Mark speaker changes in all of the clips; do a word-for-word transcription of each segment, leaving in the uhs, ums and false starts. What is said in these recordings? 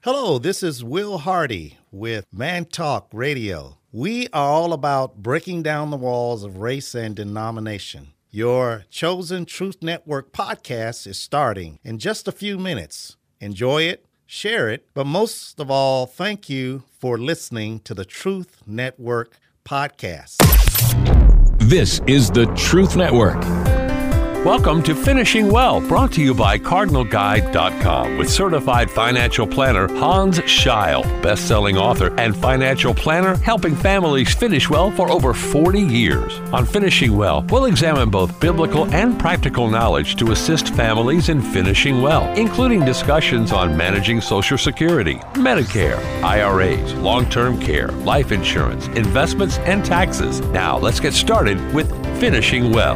Speaker 1: Hello, this is Will Hardy with Man Talk Radio. We are all about breaking down the walls of race and denomination. Your chosen Truth Network podcast is starting in just a few minutes. Enjoy it, share it, but most of all, thank you for listening to the Truth Network podcast.
Speaker 2: This is the Truth Network. Welcome to Finishing Well, brought to you by Cardinal Guide dot com with certified financial planner Hans Scheil, best-selling author and financial planner helping families finish well for over forty years. On Finishing Well, we'll examine both biblical and practical knowledge to assist families in finishing well, including discussions on managing Social Security, Medicare, I R As, long-term care, life insurance, investments, and taxes. Now, let's get started with Finishing Well.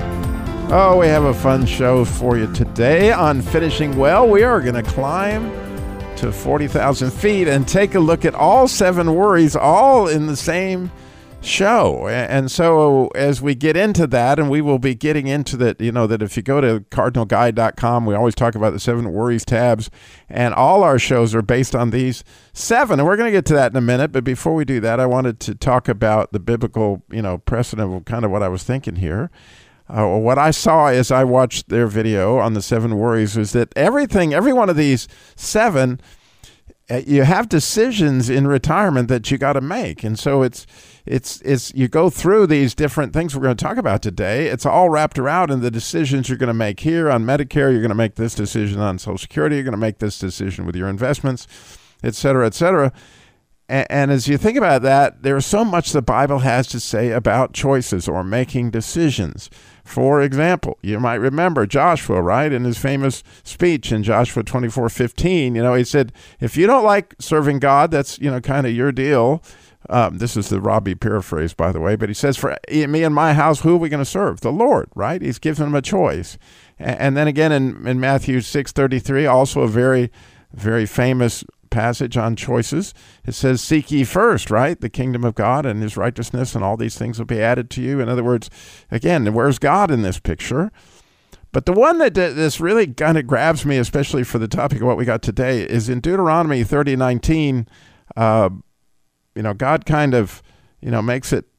Speaker 3: Oh, we have a fun show for you today on Finishing Well. We are going to climb to forty thousand feet and take a look at all seven worries, all in the same show. And so as we get into that, and we will be getting into that, you know, that if you go to Cardinal Guide dot com, we always talk about the seven worries tabs, and all our shows are based on these seven. And we're going to get to that in a minute. But before we do that, I wanted to talk about the biblical, you know, precedent of kind of what I was thinking here. Uh, what I saw as I watched their video on the seven worries was that everything, every one of these seven, uh, you have decisions in retirement that you got to make. And so it's, it's, it's, you go through these different things we're going to talk about today. It's all wrapped around in the decisions you're going to make here on Medicare. You're going to make this decision on Social Security. You're going to make this decision with your investments, et cetera, et cetera. And, and as you think about that, there's so much the Bible has to say about choices or making decisions. For example, you might remember Joshua, right, in his famous speech in Joshua twenty-four fifteen, you know, he said, if you don't like serving God, that's, you know, kind of your deal. Um, this is the Robbie paraphrase, by the way, but he says, for me and my house, who are we going to serve? The Lord, right? He's given him a choice. And, and then again in, in Matthew six thirty-three, also a very, very famous passage on choices. It says, seek ye first, right, the kingdom of God and his righteousness, and all these things will be added to you. In other words, again, where's God in this picture? But the one that this really kind of grabs me, especially for the topic of what we got today, is in Deuteronomy thirty nineteen. Uh, you know, God kind of, you know, makes it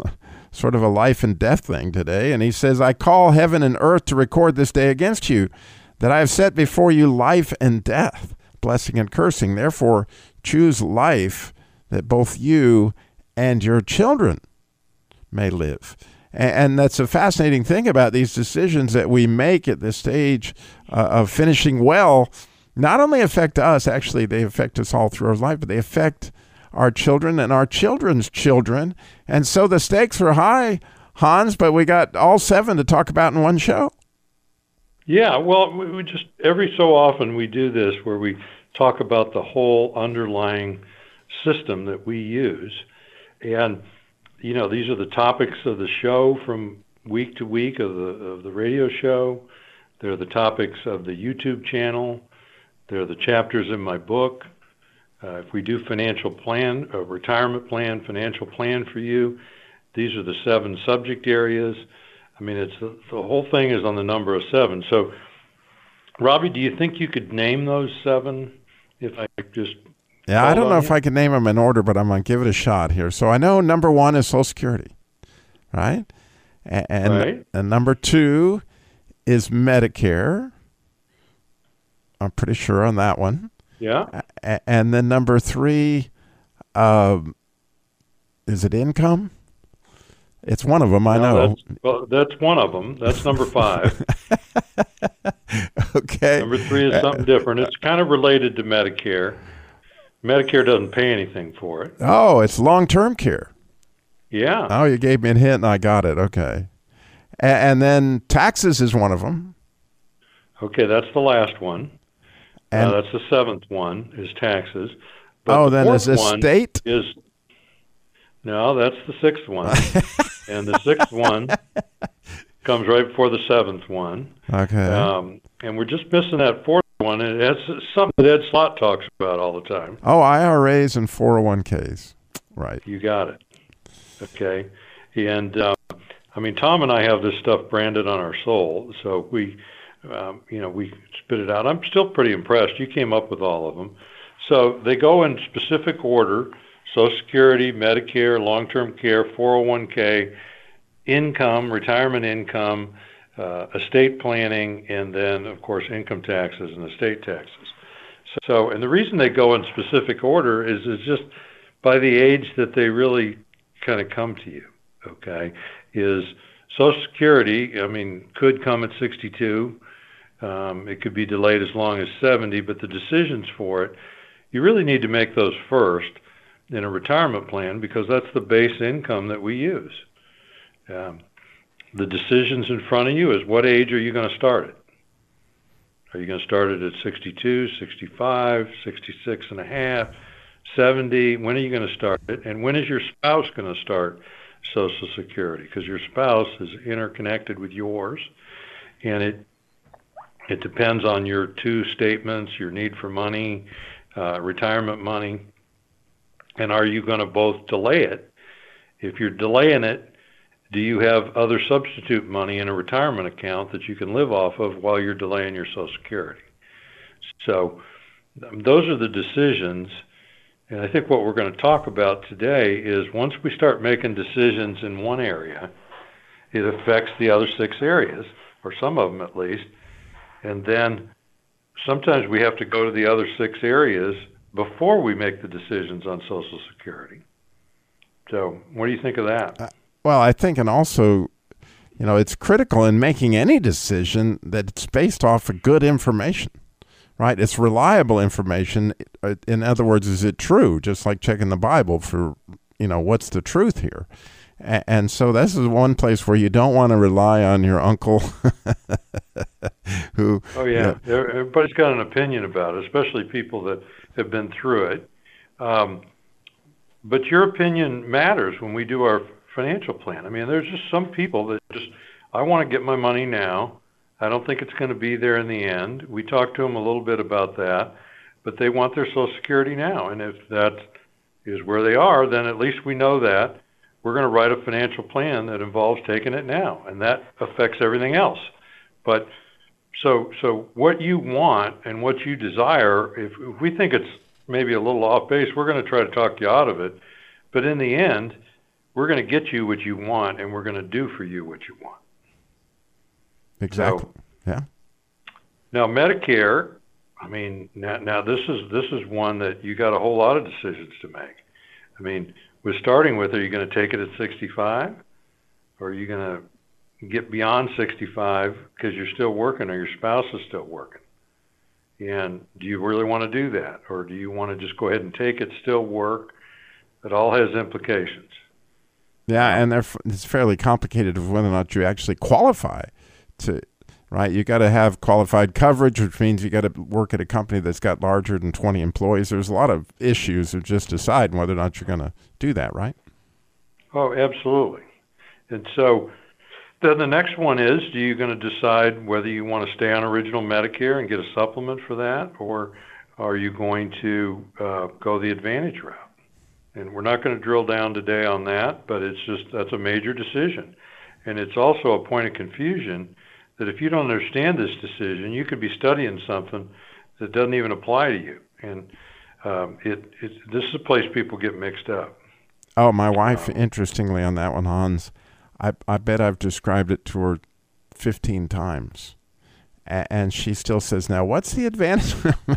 Speaker 3: sort of a life and death thing today. And he says, I call heaven and earth to record this day against you, that I have set before you life and death, blessing and cursing. Therefore, choose life, that both you and your children may live. And that's a fascinating thing about these decisions that we make at this stage uh, of finishing well. Not only affect us, actually, they affect us all through our life, but they affect our children and our children's children. And so the stakes are high, Hans, but we got all seven to talk about in one show.
Speaker 4: Yeah, well, we just, every so often we do this where we talk about the whole underlying system that we use. And, you know, these are the topics of the show from week to week of the of the radio show. They're the topics of the YouTube channel. They're the chapters in my book. Uh, if we do financial plan, a retirement plan, financial plan for you, these are the seven subject areas. I mean, it's the, the whole thing is on the number of seven. So, Robbie, do you think you could name those seven if I just...
Speaker 3: Yeah, I don't know you? if I can name them in order, but I'm going to give it a shot here. So I know number one is Social Security, right? And, and,
Speaker 4: right.
Speaker 3: and number two is Medicare. I'm pretty sure on that one.
Speaker 4: Yeah.
Speaker 3: And then number three, um, is it income? It's one of them, I
Speaker 4: no,
Speaker 3: know.
Speaker 4: That's, well, that's one of them. That's number five.
Speaker 3: Okay.
Speaker 4: Number three is something different. It's kind of related to Medicare. Medicare doesn't pay anything for it.
Speaker 3: Oh, it's long-term care.
Speaker 4: Yeah.
Speaker 3: Oh, you gave me a hint and I got it. Okay. A- and then taxes is one of them.
Speaker 4: Okay, that's the last one.
Speaker 3: And
Speaker 4: uh, that's the seventh one is taxes. But
Speaker 3: oh,
Speaker 4: the
Speaker 3: then is estate?
Speaker 4: Is no, that's the sixth one. And the sixth one comes right before the seventh one.
Speaker 3: Okay.
Speaker 4: Um, and we're just missing that fourth one. And that's something that Ed Slott talks about all the time.
Speaker 3: Oh, I R As and four oh one Ks. Right.
Speaker 4: You got it. Okay. And, um, I mean, Tom and I have this stuff branded on our soul. So we, um, you know, we spit it out. I'm still pretty impressed. You came up with all of them. So they go in specific order: Social Security, Medicare, long-term care, four oh one k, income, retirement income, uh, estate planning, and then, of course, income taxes and estate taxes. So, and the reason they go in specific order is, is just by the age that they really kind of come to you, okay, is Social Security, I mean, could come at sixty-two. Um, it could be delayed as long as seventy, but the decisions for it, you really need to make those first in a retirement plan because that's the base income that we use. Um, the decisions in front of you is what age are you going to start it? Are you going to start it at sixty-two, sixty-five, sixty-six and a half, seventy? When are you going to start it? And when is your spouse going to start Social Security? Because your spouse is interconnected with yours, and it it depends on your two statements, your need for money, uh, retirement money, and are you going to both delay it? If you're delaying it, do you have other substitute money in a retirement account that you can live off of while you're delaying your Social Security? So um, those are the decisions. And I think what we're going to talk about today is once we start making decisions in one area, it affects the other six areas, or some of them at least. And then sometimes we have to go to the other six areas before we make the decisions on Social Security. So what do you think of that?
Speaker 3: Uh, Well, I think, and also, you know, it's critical in making any decision that it's based off of good information, right? It's reliable information. In other words, is it true? Just like checking the Bible for, you know, what's the truth here? And, and so this is one place where you don't want to rely on your uncle who...
Speaker 4: Oh, yeah. You know, everybody's got an opinion about it, especially people that have been through it. Um, but your opinion matters when we do our financial plan. I mean, there's just some people that just, I want to get my money now. I don't think it's going to be there in the end. We talked to them a little bit about that, but they want their Social Security now. And if that is where they are, then at least we know that we're going to write a financial plan that involves taking it now, and that affects everything else. But so, so what you want and what you desire, if, if we think it's maybe a little off base, we're going to try to talk you out of it. But in the end, we're going to get you what you want, and we're going to do for you what you want.
Speaker 3: Exactly.
Speaker 4: So,
Speaker 3: yeah.
Speaker 4: Now, Medicare, I mean, now, now this is this is one that you got a whole lot of decisions to make. I mean, we're starting with, are you going to take it at sixty-five? Or are you going to get beyond sixty-five because you're still working or your spouse is still working? And do you really want to do that? Or do you want to just go ahead and take it, still work? It all has implications.
Speaker 3: Yeah, and they're, it's fairly complicated of whether or not you actually qualify to, right? You got to have qualified coverage, which means you got to work at a company that's got larger than twenty employees. There's a lot of issues of just deciding whether or not you're going to do that, right?
Speaker 4: Oh, absolutely. And so then the next one is, do you going to decide whether you want to stay on original Medicare and get a supplement for that, or are you going to uh, go the Advantage route? And we're not going to drill down today on that, but it's just, that's a major decision. And it's also a point of confusion that if you don't understand this decision, you could be studying something that doesn't even apply to you. And um, it, it, this is a place people get mixed up.
Speaker 3: Oh, my wife, um, interestingly on that one, Hans, I, I bet I've described it to her fifteen times. A- and she still says, now, what's the advantage?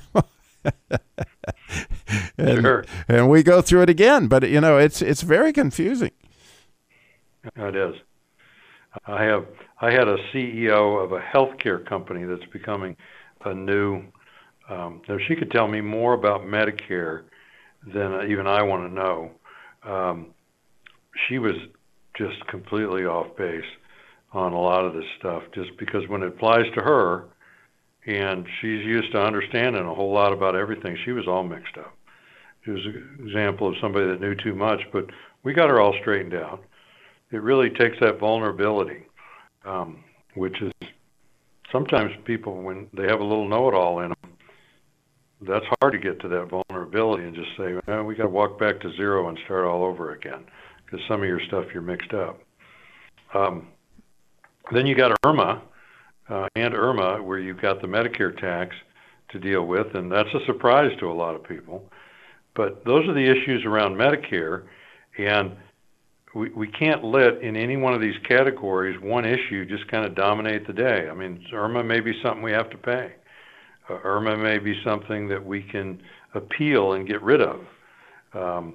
Speaker 3: and,
Speaker 4: sure.
Speaker 3: and we go through it again, but you know, it's it's very confusing.
Speaker 4: It is. I have I had a C E O of a healthcare company that's becoming a new. Um, now she could tell me more about Medicare than even I want to know. Um, she was just completely off base on a lot of this stuff, just because when it applies to her, and she's used to understanding a whole lot about everything, she was all mixed up. It was an example of somebody that knew too much, but we got her all straightened out. It really takes that vulnerability, um, which is sometimes people, when they have a little know-it-all in them, that's hard to get to that vulnerability and just say, well, we got to walk back to zero and start all over again, because some of your stuff, you're mixed up. Um, then you got IRMA, uh, and IRMA, where you've got the Medicare tax to deal with, and that's a surprise to a lot of people. But those are the issues around Medicare, and we, we can't let in any one of these categories one issue just kind of dominate the day. I mean, IRMAA may be something we have to pay. Uh, IRMAA may be something that we can appeal and get rid of. Um,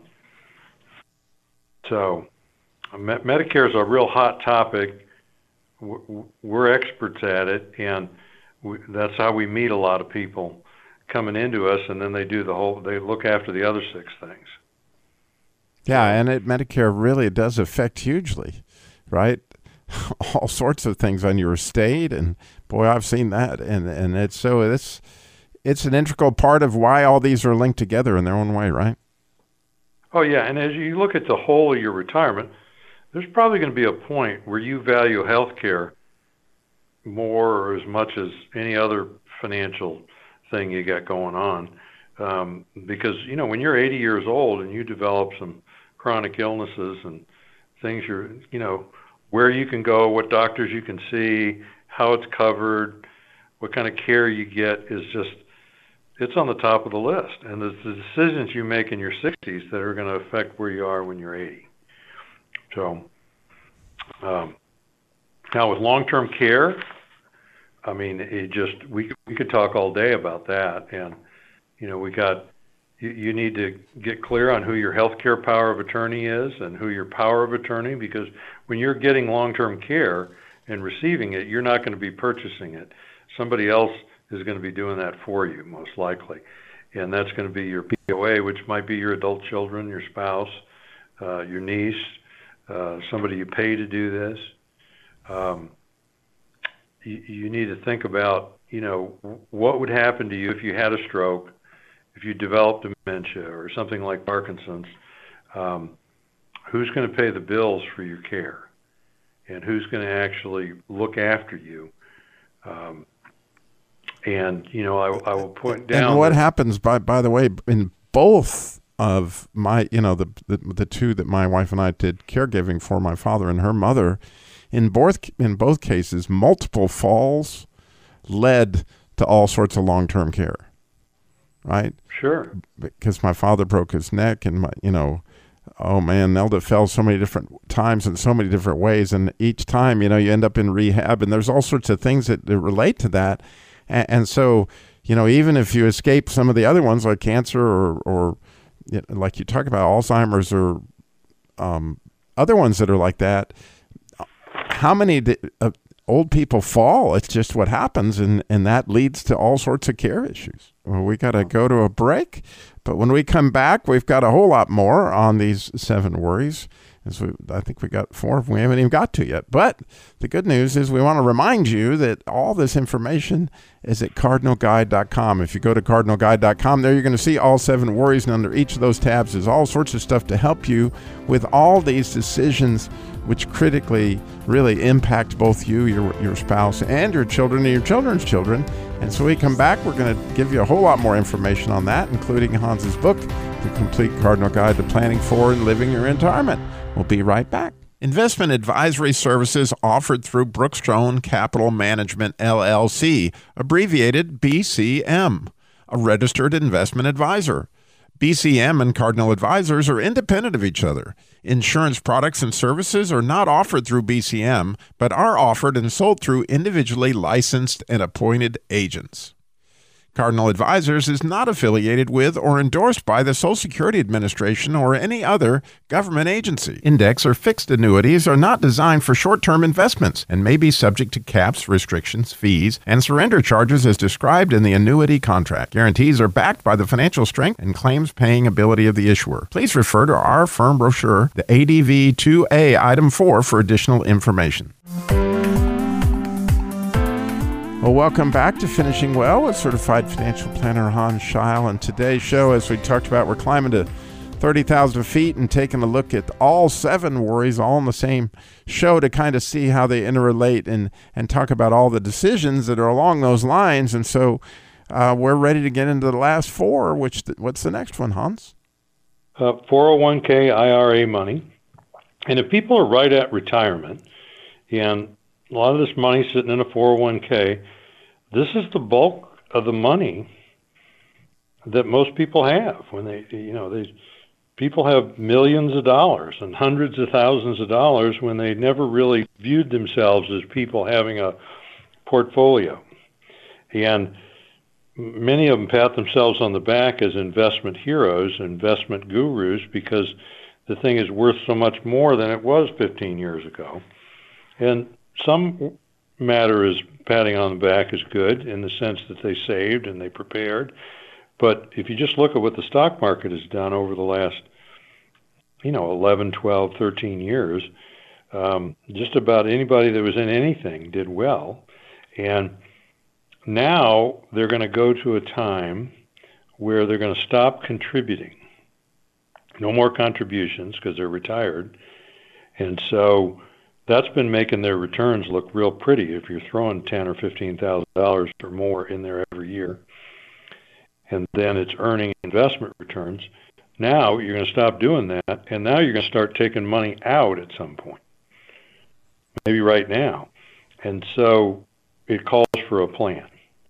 Speaker 4: so Me- Medicare is a real hot topic. We're, we're experts at it, and we, that's how we meet a lot of people coming into us, and then they do the whole, they look after the other six things.
Speaker 3: Yeah, and it, Medicare really does affect hugely, right? All sorts of things on your estate, and boy, I've seen that, and and it's so it's it's an integral part of why all these are linked together in their own way, right?
Speaker 4: Oh yeah, and as you look at the whole of your retirement, there's probably going to be a point where you value health care more or as much as any other financial thing you got going on, um, because you know when you're eighty years old and you develop some chronic illnesses and things, you're you know where you can go, what doctors you can see, how it's covered, what kind of care you get is just, it's on the top of the list. And it's the decisions you make in your sixties that are going to affect where you are when you're eighty. So um, now with long-term care, I mean, it just, we, we could talk all day about that. And, you know, we got, you, you need to get clear on who your healthcare power of attorney is and who your power of attorney, because when you're getting long-term care and receiving it, you're not going to be purchasing it. Somebody else is going to be doing that for you, most likely. And that's going to be your P O A, which might be your adult children, your spouse, uh, your niece, uh, somebody you pay to do this. Um, you, you need to think about, you know, what would happen to you if you had a stroke, if you developed dementia or something like Parkinson's. Um, who's going to pay the bills for your care? And who's going to actually look after you? Um, and, you know, I, I will point down.
Speaker 3: And what that, happens, by by the way, in both of my, you know, the, the the two that my wife and I did caregiving for, my father and her mother, in both in both cases, multiple falls led to all sorts of long-term care, right?
Speaker 4: Sure.
Speaker 3: Because my father broke his neck, and my, you know, oh man, Nelda fell so many different times in so many different ways, and each time, you know, you end up in rehab, and there's all sorts of things that, that relate to that, and, and so, you know, even if you escape some of the other ones like cancer or, or you know, like you talk about Alzheimer's or um, other ones that are like that, how many di- uh, old people fall? It's just what happens, and, and that leads to all sorts of care issues. Well, we got to go to a break. But when we come back, we've got a whole lot more on these seven worries. As we, I think we got four we haven't even got to yet. But the good news is we want to remind you that all this information is at cardinal guide dot com. If you go to cardinal guide dot com, there you're going to see all seven worries, and under each of those tabs is all sorts of stuff to help you with all these decisions which critically really impact both you, your your spouse, and your children and your children's children. And so when we come back, we're going to give you a whole lot more information on that, including Hans's book, The Complete Cardinal Guide to Planning for and Living Your Retirement. We'll be right back. Investment advisory services offered through Brookstone Capital Management, L L C, abbreviated B C M, a registered investment advisor. B C M and Cardinal Advisors are independent of each other. Insurance products and services are not offered through B C M, but are offered and sold through individually licensed and appointed agents. Cardinal Advisors is not affiliated with or endorsed by the Social Security Administration or any other government agency. Index or fixed annuities are not designed for short-term investments and may be subject to caps, restrictions, fees, and surrender charges as described in the annuity contract. Guarantees are backed by the financial strength and claims-paying ability of the issuer. Please refer to our firm brochure, the A D V two A Item four, for additional information. Well, welcome back to Finishing Well with Certified Financial Planner Hans Scheil. And today's show, as we talked about, we're climbing to thirty thousand feet and taking a look at all seven worries, all in the same show, to kind of see how they interrelate and, and talk about all the decisions that are along those lines. And so uh, we're ready to get into the last four, which th- what's the next one, Hans?
Speaker 4: Uh, four oh one k I R A money. And if people are right at retirement, and a lot of this money sitting in a four oh one k, this is the bulk of the money that most people have when they, you know, they, people have millions of dollars and hundreds of thousands of dollars when they never really viewed themselves as people having a portfolio. And many of them pat themselves on the back as investment heroes, investment gurus, because the thing is worth so much more than it was fifteen years ago. And some matter is patting on the back is good in the sense that they saved and they prepared. But if you just look at what the stock market has done over the last, you know, eleven, twelve, thirteen years, um, just about anybody that was in anything did well. And now they're going to go to a time where they're going to stop contributing. No more contributions because they're retired. And so that's been making their returns look real pretty if you're throwing ten or fifteen thousand dollars or more in there every year. And then it's earning investment returns. Now you're going to stop doing that, and now you're going to start taking money out at some point, maybe right now. And so it calls for a plan.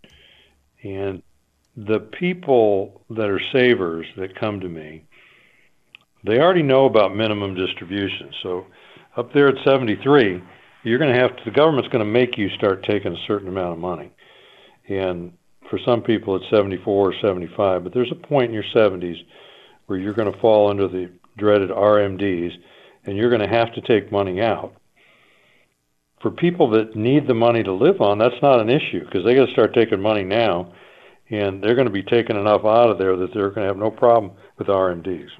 Speaker 4: And the people that are savers that come to me, they already know about minimum distribution. So up there at seventy-three, you're going to have to, the government's going to make you start taking a certain amount of money. And for some people, it's seventy-four or seventy-five, but there's a point in your seventies where you're going to fall under the dreaded R M Ds, and you're going to have to take money out. For people that need the money to live on, that's not an issue because they got to start taking money now, and they're going to be taking enough out of there that they're going to have no problem with R M Ds.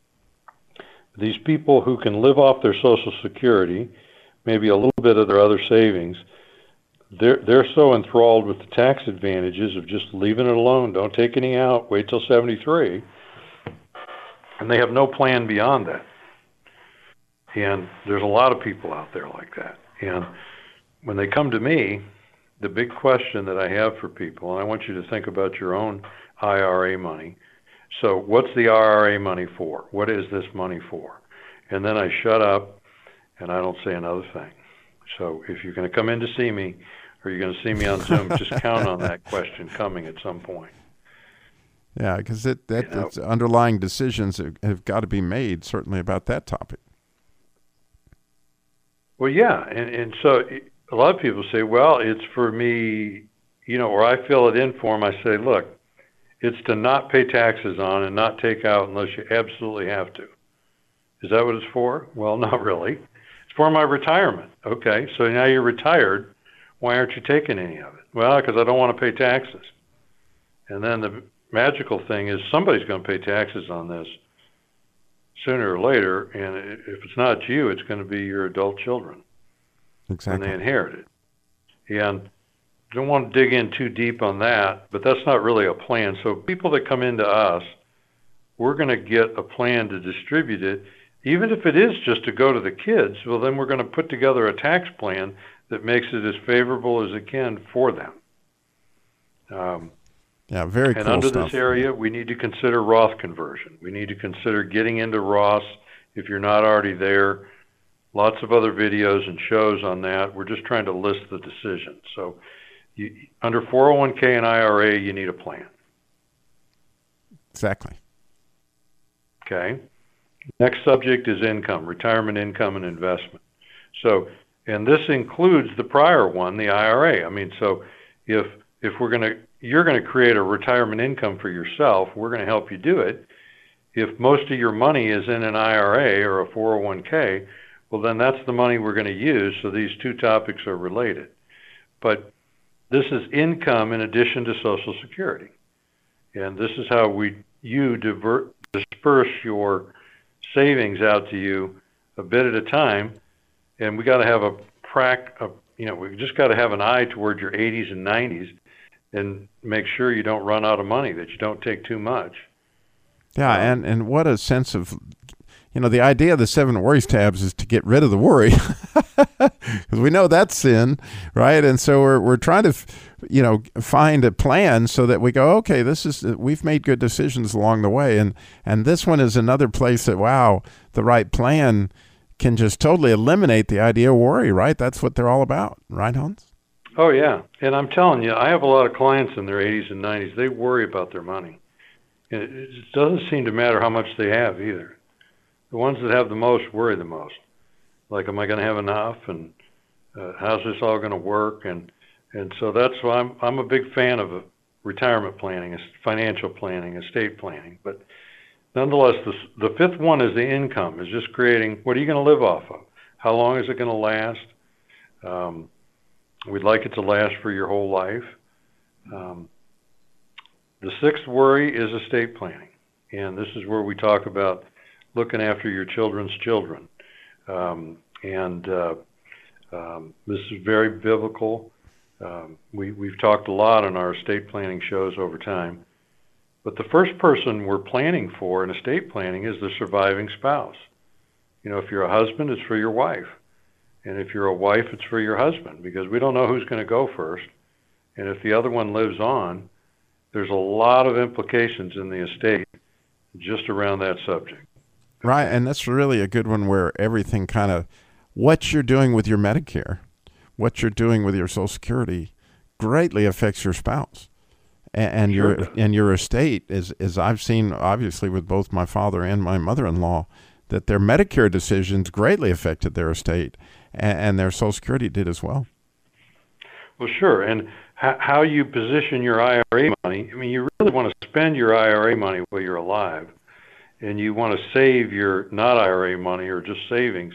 Speaker 4: These people who can live off their Social Security, maybe a little bit of their other savings, they're they're so enthralled with the tax advantages of just leaving it alone, don't take any out, wait till seventy-three, and they have no plan beyond that. And there's a lot of people out there like that. And when they come to me, the big question that I have for people, and I want you to think about your own I R A money. So what's the I R A money for? What is this money for? And then I shut up and I don't say another thing. So if you're going to come in to see me or you're going to see me on Zoom, just count on that question coming at some point.
Speaker 3: Yeah, because it, that
Speaker 4: you know?
Speaker 3: it's underlying decisions have, have got to be made, certainly about that topic.
Speaker 4: Well, yeah, and, and so a lot of people say, well, it's for me, you know, or I fill it in for them. I say, look, it's to not pay taxes on and not take out unless you absolutely have to. Is that what it's for? Well, not really. It's for my retirement. Okay, so now you're retired. Why aren't you taking any of it? Well, because I don't want to pay taxes. And then the magical thing is somebody's going to pay taxes on this sooner or later, and if it's not you, it's going to be your adult children.
Speaker 3: Exactly.
Speaker 4: And they inherit it. And don't want to dig in too deep on that, but that's not really a plan. So people that come into us, we're going to get a plan to distribute it. Even if it is just to go to the kids, well, then we're going to put together a tax plan that makes it as favorable as it can for them. Um,
Speaker 3: yeah, very cool
Speaker 4: And under
Speaker 3: stuff.
Speaker 4: this area, we need to consider Roth conversion. We need to consider getting into Roths if you're not already there. Lots of other videos and shows on that. We're just trying to list the decisions. So you, under four oh one k and I R A, you need a plan.
Speaker 3: Exactly.
Speaker 4: Okay. Next subject is income, retirement income and investment. So, and this includes the prior one, the I R A. I mean, so if if we're going to, you're going to create a retirement income for yourself, we're going to help you do it. If most of your money is in an I R A or a four oh one k, well, then that's the money we're going to use. So these two topics are related. But this is income in addition to Social Security. And this is how we you divert, disperse your savings out to you a bit at a time. And we got to have a prac, a, you know, we just got to have an eye toward your eighties and nineties and make sure you don't run out of money, that you don't take too much.
Speaker 3: Yeah, um, and, and what a sense of, you know, the idea of the seven worries tabs is to get rid of the worry, because we know that's sin, right? And so we're we're trying to, you know, find a plan so that we go, okay, this is, we've made good decisions along the way, and and this one is another place that, wow, the right plan can just totally eliminate the idea of worry, right? That's what they're all about, right, Hans?
Speaker 4: Oh yeah, and I'm telling you, I have a lot of clients in their eighties and nineties. They worry about their money, And it, it doesn't seem to matter how much they have either. The ones that have the most worry the most. Like, am I going to have enough? And uh, how's this all going to work? And and so that's why I'm I'm a big fan of retirement planning, financial planning, estate planning. But nonetheless, the the fifth one is the income. Is just creating, what are you going to live off of? How long is it going to last? Um, we'd like it to last for your whole life. Um, the sixth worry is estate planning, and this is where we talk about looking after your children's children. Um, and uh, um, this is very biblical. Um, we, we've talked a lot on our estate planning shows over time. But the first person we're planning for in estate planning is the surviving spouse. You know, if you're a husband, it's for your wife. And if you're a wife, it's for your husband, because we don't know who's going to go first. And if the other one lives on, there's a lot of implications in the estate just around that subject.
Speaker 3: Right, and that's really a good one where everything kind of, what you're doing with your Medicare, what you're doing with your Social Security greatly affects your spouse. And, and
Speaker 4: sure
Speaker 3: your and your estate, is, is I've seen, obviously, with both my father and my mother-in-law, that their Medicare decisions greatly affected their estate, and, and their Social Security did as well.
Speaker 4: Well, sure, and how, how you position your I R A money, I mean, you really want to spend your I R A money while you're alive, and you want to save your not I R A money or just savings,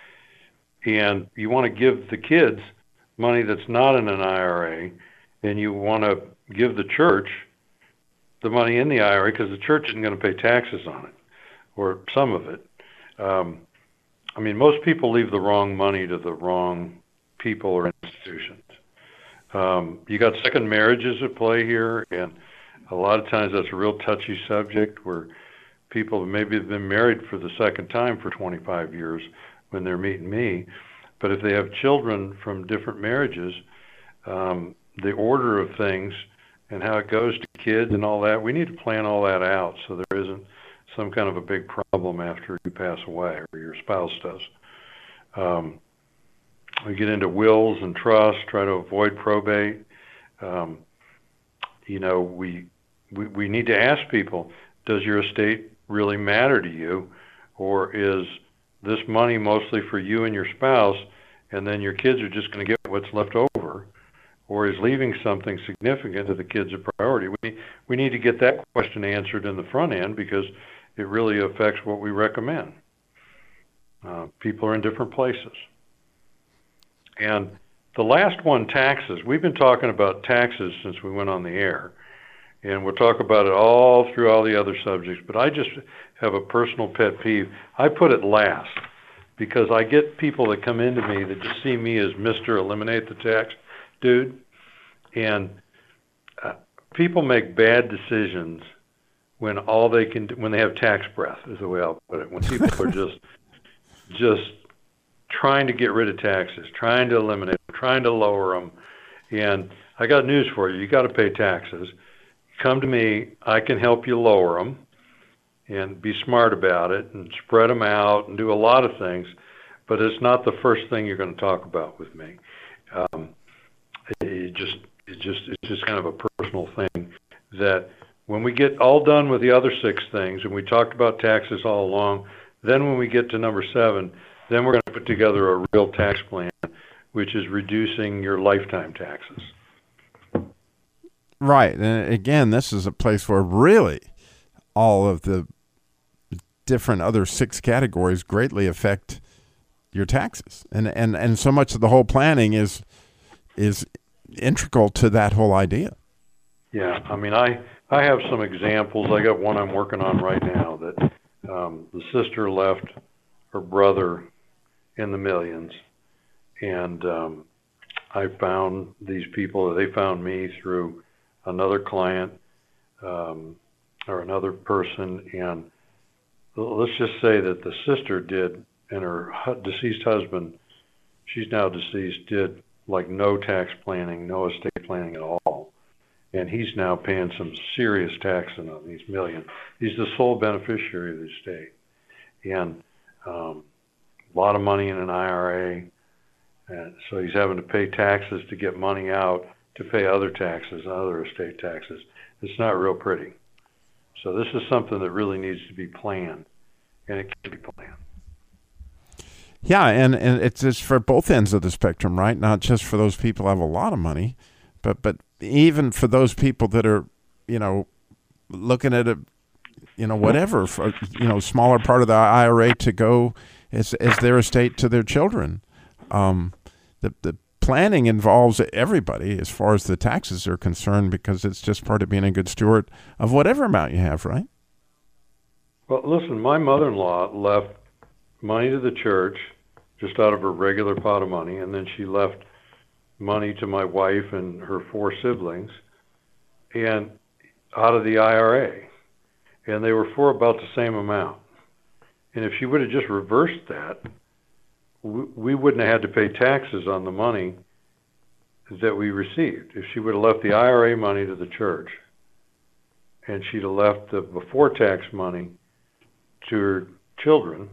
Speaker 4: and you want to give the kids money that's not in an I R A, and you want to give the church the money in the I R A because the church isn't going to pay taxes on it, or some of it. Um, I mean, most people leave the wrong money to the wrong people or institutions. Um, you got second marriages at play here, and a lot of times that's a real touchy subject where people maybe have been married for the second time for twenty-five years when they're meeting me. But if they have children from different marriages, um, the order of things and how it goes to kids and all that, we need to plan all that out so there isn't some kind of a big problem after you pass away or your spouse does. Um, we get into wills and trusts, try to avoid probate. Um, you know, we, we we need to ask people, does your estate really matter to you, or is this money mostly for you and your spouse, and then your kids are just going to get what's left over, or is leaving something significant to the kids a priority? We we need to get that question answered in the front end because it really affects what we recommend. Uh, people are in different places. And the last one, taxes. We've been talking about taxes since we went on the air, and we'll talk about it all through all the other subjects, but I just have a personal pet peeve. I put it last because I get people that come into me that just see me as Mister Eliminate the Tax dude, and uh, people make bad decisions when all they can do, when they have tax breath, is the way I'll put it. When people are just just trying to get rid of taxes, trying to eliminate them, trying to lower them. And I got news for you. You got to pay taxes. Come to me. I can help you lower them and be smart about it and spread them out and do a lot of things. But it's not the first thing you're going to talk about with me. Um, it just, it just, it's just kind of a personal thing that when we get all done with the other six things, and we talked about taxes all along, then when we get to number seven, then we're going to put together a real tax plan, which is reducing your lifetime taxes.
Speaker 3: Right. And again, this is a place where really all of the different other six categories greatly affect your taxes. And and, and so much of the whole planning is is integral to that whole idea.
Speaker 4: Yeah. I mean, I, I have some examples. I got one I'm working on right now that um, the sister left her brother in the millions, and um, I found these people. They found me through another client um, or another person, and let's just say that the sister did, and her deceased husband, she's now deceased, did like no tax planning, no estate planning at all, and he's now paying some serious taxing on these millions. He's the sole beneficiary of the estate, and um, a lot of money in an I R A, and so he's having to pay taxes to get money out to pay other taxes, other estate taxes. It's not real pretty. So this is something that really needs to be planned, and it can be planned.
Speaker 3: Yeah, and, and it's just for both ends of the spectrum, right? Not just for those people who have a lot of money, but but even for those people that are, you know, looking at a, you know, whatever, for, you know, smaller part of the I R A to go as, as their estate to their children. Um, the the planning involves everybody as far as the taxes are concerned, because it's just part of being a good steward of whatever amount you have, right?
Speaker 4: Well, listen, my mother-in-law left money to the church just out of her regular pot of money, and then she left money to my wife and her four siblings, and out of the I R A, and they were for about the same amount. And if she would have just reversed that, we wouldn't have had to pay taxes on the money that we received. If she would have left the I R A money to the church, and she'd have left the before tax money to her children,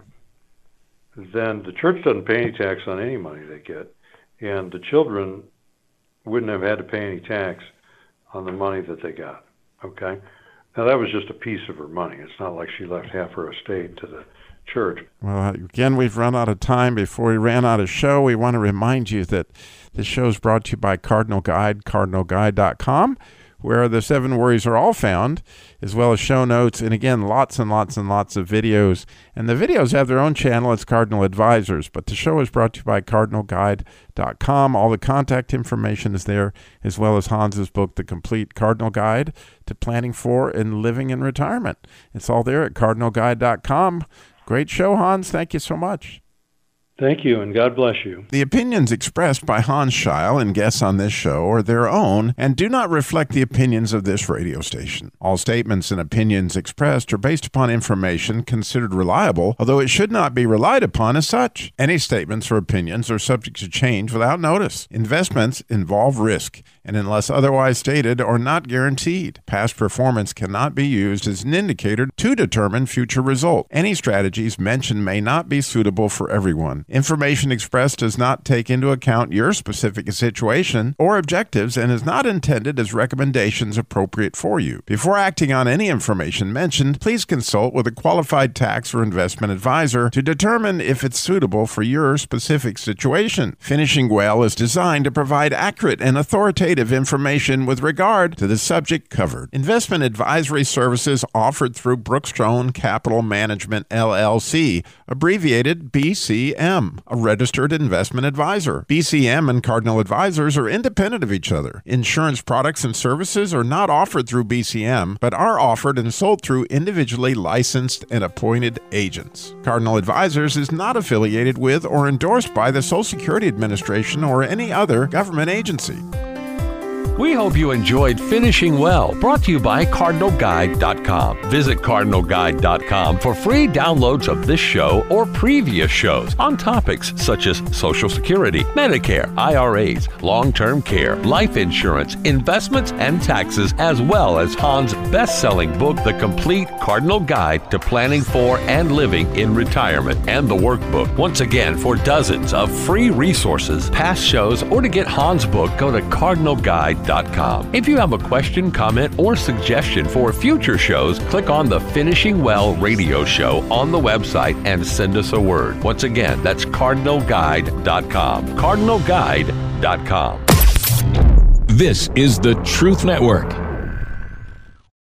Speaker 4: then the church doesn't pay any tax on any money they get, and the children wouldn't have had to pay any tax on the money that they got, okay? Now, that was just a piece of her money. It's not like she left half her estate to the church.
Speaker 3: Well, again, we've run out of time. Before we ran out of show, we want to remind you that this show is brought to you by Cardinal Guide, cardinal guide dot com, where the seven worries are all found, as well as show notes, and again, lots and lots and lots of videos. And the videos have their own channel. It's Cardinal Advisors, but the show is brought to you by cardinal guide dot com. All the contact information is there, as well as Hans's book, The Complete Cardinal Guide to Planning for and Living in Retirement. It's all there at cardinal guide dot com. Great show, Hans. Thank you so much.
Speaker 4: Thank you, and God bless you.
Speaker 3: The opinions expressed by Hans Scheil and guests on this show are their own and do not reflect the opinions of this radio station. All statements and opinions expressed are based upon information considered reliable, although it should not be relied upon as such. Any statements or opinions are subject to change without notice. Investments involve risk, and unless otherwise stated, are not guaranteed. Past performance cannot be used as an indicator to determine future results. Any strategies mentioned may not be suitable for everyone. Information expressed does not take into account your specific situation or objectives and is not intended as recommendations appropriate for you. Before acting on any information mentioned, please consult with a qualified tax or investment advisor to determine if it's suitable for your specific situation. Finishing Well is designed to provide accurate and authoritative information with regard to the subject covered. Investment advisory services offered through Brookstone Capital Management, L L C, abbreviated B C M. A registered investment advisor. B C M and Cardinal Advisors are independent of each other. Insurance products and services are not offered through B C M, but are offered and sold through individually licensed and appointed agents. Cardinal Advisors is not affiliated with or endorsed by the Social Security Administration or any other government agency.
Speaker 2: We hope you enjoyed Finishing Well, brought to you by cardinal guide dot com. Visit cardinal guide dot com for free downloads of this show or previous shows on topics such as Social Security, Medicare, I R As, long-term care, life insurance, investments, and taxes, as well as Hans' best-selling book, The Complete Cardinal Guide to Planning for and Living in Retirement, and the workbook. Once again, for dozens of free resources, past shows, or to get Hans' book, go to cardinal guide dot com. If you have a question, comment, or suggestion for future shows, click on the Finishing Well radio show on the website and send us a word. Once again, that's cardinal guide dot com. cardinal guide dot com. This is the Truth Network.